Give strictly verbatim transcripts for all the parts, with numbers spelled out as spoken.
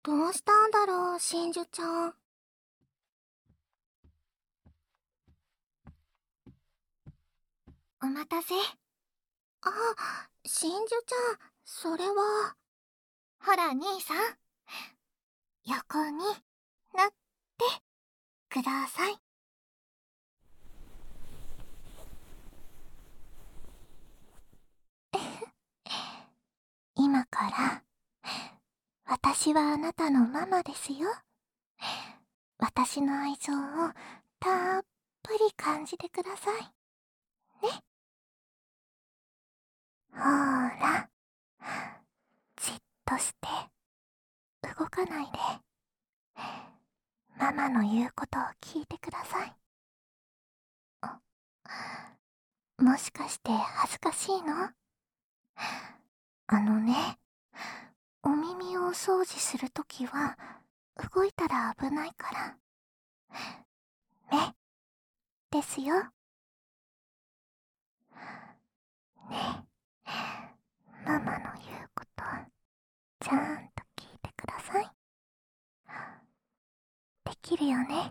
どうしたんだろう、真珠ちゃん。 お待たせ。 あ、真珠ちゃん、それは。 ほら兄さん、横になってください。今から私はあなたのママですよ。私の愛情をたっぷり感じてくださいね。ほーら、じっとして動かないでママの言うことを聞いてください。あ、もしかして恥ずかしいの？あのね、お耳をお掃除するときは動いたら危ないからね、ですよ。ね、ママの言うことちゃんと聞いてください。できるよね。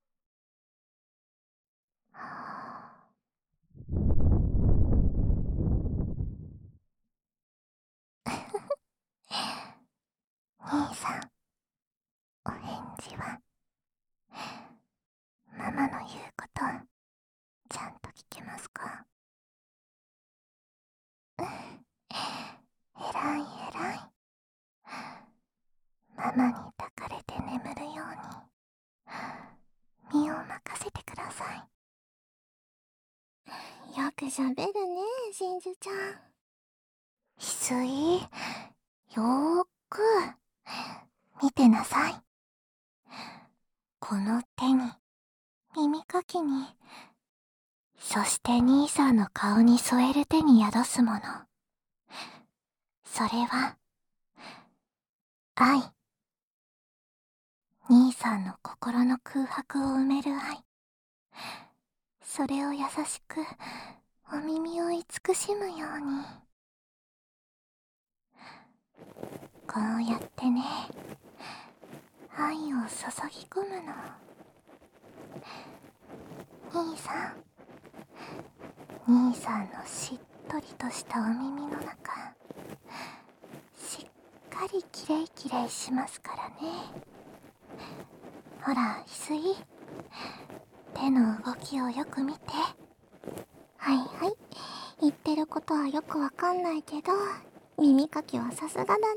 兄さん、お返事は？ママの言うことちゃんと聞けますか？えらいえらい。ママに抱かれて眠るように身を任せてください。 よくしゃべるね、真珠ちゃん。 翡翠、よーく見てなさい。この手に、耳かきに、そして兄さんの顔に添える手に宿すもの。それは、愛。兄さんの心の空白を埋める愛。それを優しく、お耳を慈しむように。こうやってね、愛を注ぎ込むの。兄さん、兄さんのしっとりとしたお耳の中、しっかりきれいきれいしますからね。ほら、翡翠、手の動きをよく見て。 はいはい、言ってることはよくわかんないけど、耳かきはさすがだね。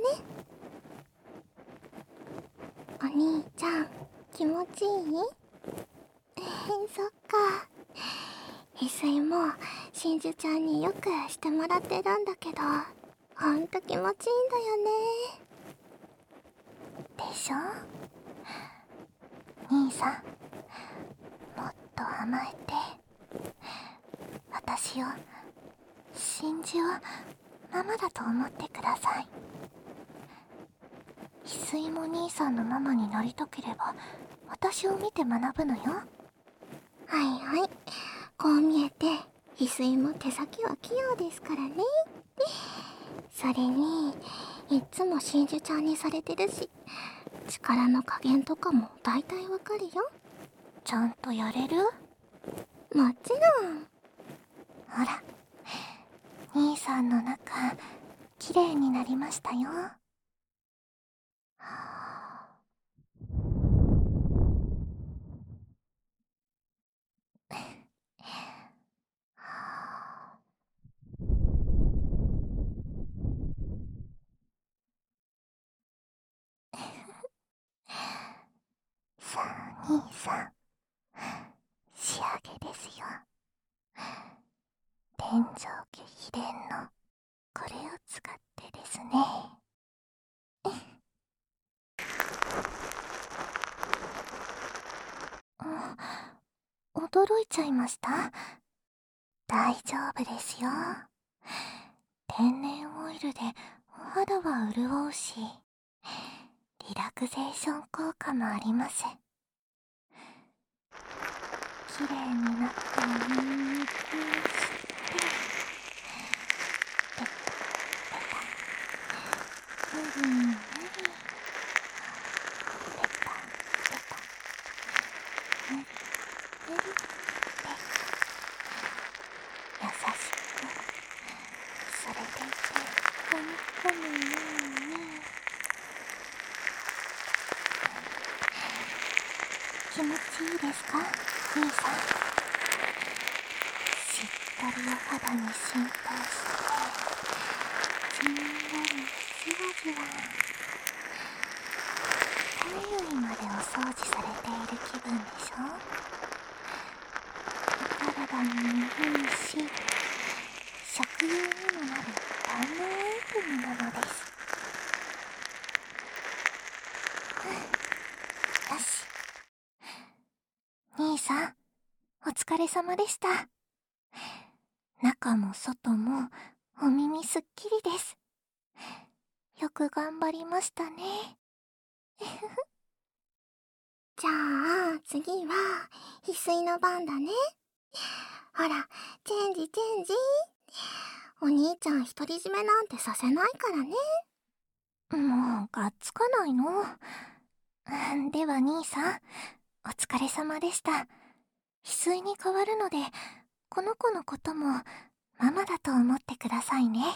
お兄ちゃん、気持ちいい？えー、そっか。翡翠も真珠ちゃんによくしてもらってるんだけど、ほんと気持ちいいんだよね。 でしょ？兄さん、もっと甘えて、私を、真珠をママだと思ってください。翡翠も兄さんのママになりたければ、私を見て学ぶのよ。 はいはい、こう見えて翡翠も手先は器用ですからね。それにいっつも真珠ちゃんにされてるし、力の加減とかも大体わかるよ。 ちゃんとやれる？ もちろん。 ほら、兄さんの中、きれいになりましたよ。さあ、兄さん、仕上げですよ。天井家秘伝のこれを使ってですね。驚いちゃいました？大丈夫ですよ。天然オイルでお肌は潤うし、リラクゼーション効果もあります。きれいになったお耳にこうして、ペタペタ、ぬりぬり。 気持ちいいですか、兄さん。しっとりお肌に浸透してじんわりじわじわ体内までお掃除されている気分でしょ。お体にいいし、食用にもなる万能アイテムなのです。よし。兄さん、お疲れ様でした。中も外もお耳すっきりです。よく頑張りましたね。 じゃあ次は翡翠の番だね。ほら、チェンジチェンジ。お兄ちゃん独り占めなんてさせないからね。 もうがっつかないの。では兄さん、お疲れ様でした。翡翠に変わるので、この子のこともママだと思ってくださいね。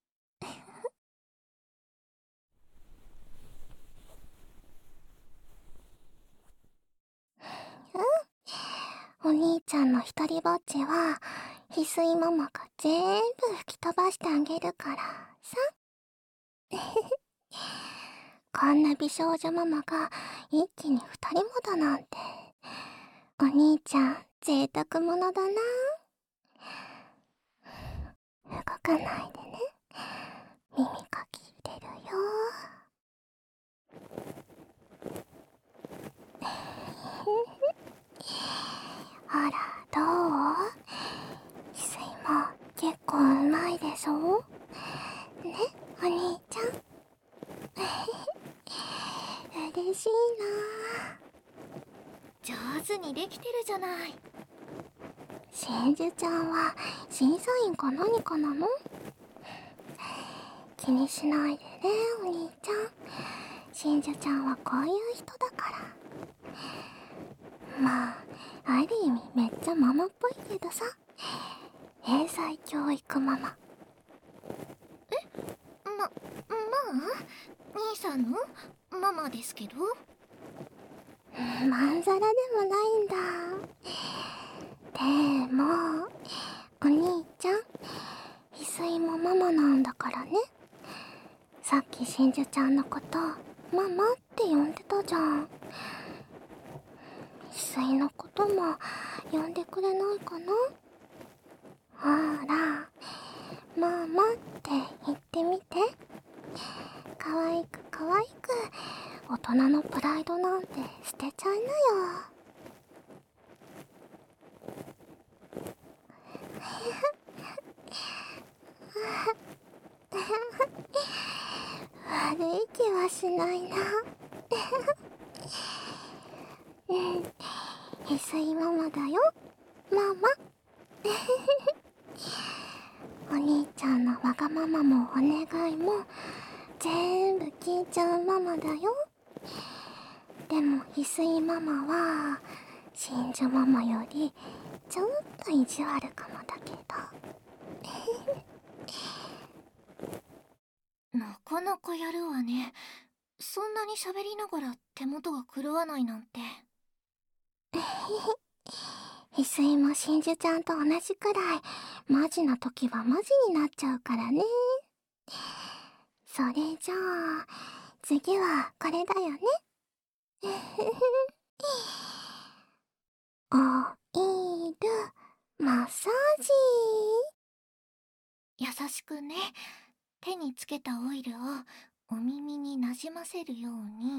うん、お兄ちゃんの一人ぼっちは翡翠ママが全部吹き飛ばしてあげるからさ。こんな美少女ママが一気に二人もだなんて、お兄ちゃん贅沢者だな。動かないでね。耳かき入れるよ。ほら、どう？翡翠も結構うまいでしょ？ね、お兄ちゃん。嬉しい上手にできてるじゃない。 な。真珠ちゃんは審査員か何かなの？気にしないでね、お兄ちゃん。真珠ちゃんはこういう人だから。まあ、ある意味めっちゃママっぽいけどさ。英才教育ママ。 ま、まあ兄さんのママですけど。 まんざらでもないんだ。でも、お兄ちゃん、翡翠もママなんだからね。さっき真珠ちゃんのことママって呼んでたじゃん。翡翠のことも呼んでくれないかな。ほら、ママって言ってみて。かわいくかわいく大人のプライドなんて捨てちゃいなよ。悪い気はしないな。うん、翡翠ママだよ、ママ。お兄ちゃんのわがままもお願いも全部聞いちゃうママだよ。でも翡翠ママは真珠ママよりちょっと意地悪かもだけど。 なかなかやるわね。そんなに喋りながら手元が狂わないなんて。 翡翠も真珠ちゃんと同じくらいマジな時はマジになっちゃうからね。それじゃあ次はこれだよね。オイルマッサージ。 優しくね。手につけたオイルをお耳になじませるように。 はいは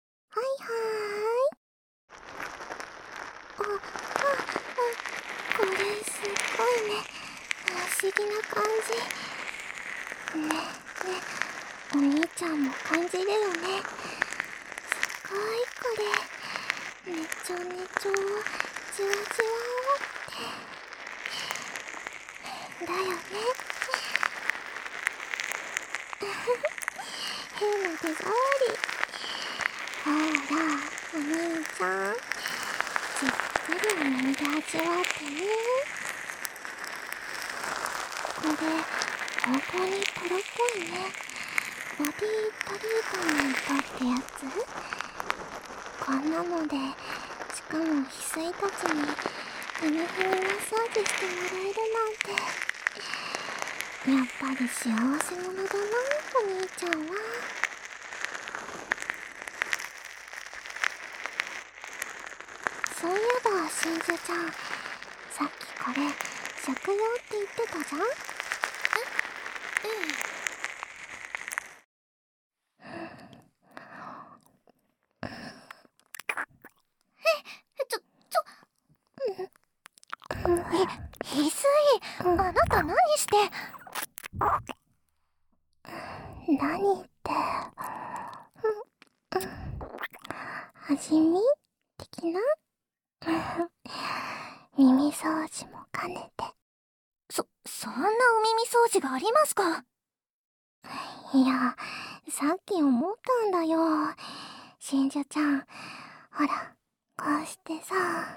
ーい。あ、あ、あ、これすっごいね。不思議な感じ。ね、ね、お兄ちゃんも感じるよね。すごいこれ。ねちょねちょ、じわじわって。だよね。変な手触り。ほら、お兄ちゃん。じっくりお耳で味わってね。これ、本当にプロっぽいね。ボディトリートメントってやつ？こんなので力かも翡翠たちにふにふにマッサージしてもらえるなんて、やっぱり幸せ者だな、お兄ちゃんは。そういえば真珠ちゃん、さっきこれ食用って言ってたじゃん。 えええちょちょひ翡翠、あなた何して。 何って、味見的な耳掃除も兼ねて。 そそんなお耳掃除がありますか。 いや、さっき思ったんだよ。真珠ちゃん、ほら、こうしてさ、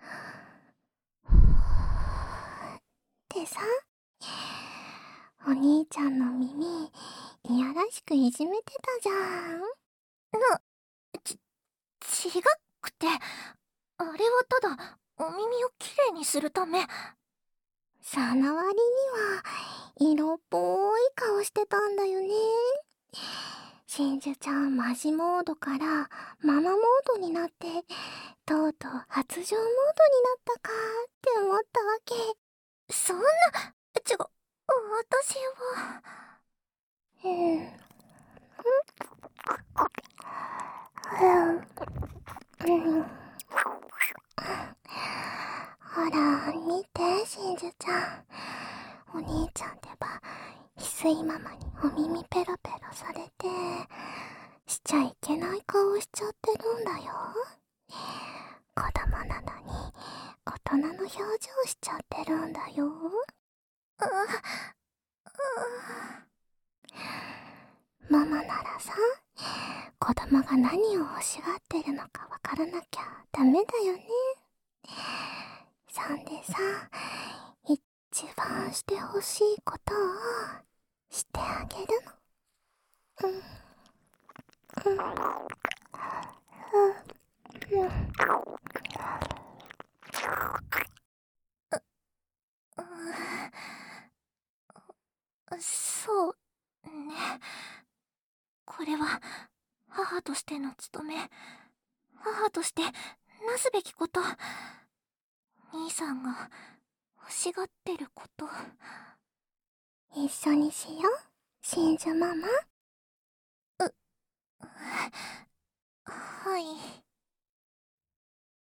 ってさ、お兄ちゃんの耳、いやらしくいじめてたじゃん。 な、ち、違くて、あれはただ、お耳をきれいにするため。 その割には、色っぽい顔してたんだよね。真珠ちゃん、マジモードからママモードになって、とうとう発情モードになったかって思ったわけ。 そんな、ちょ、私は。 うん。うん。ほら、見て、真珠ちゃん。お兄ちゃんってば、翡翠ママにお耳ペロペロされて、しちゃいけない顔しちゃってるんだよ。子供なのに、大人の表情しちゃってるんだよ。 あ、 ママならさ、子供が何を欲しがってるのかわからなきゃダメだよね。そんでさ、一番してほしいことをしてあげるの。うん。うん。うん。うん。 そうね。これは母としての務め、母としてなすべきこと、兄さんが欲しがってること。 一緒にしよう、真珠ママ。 はい。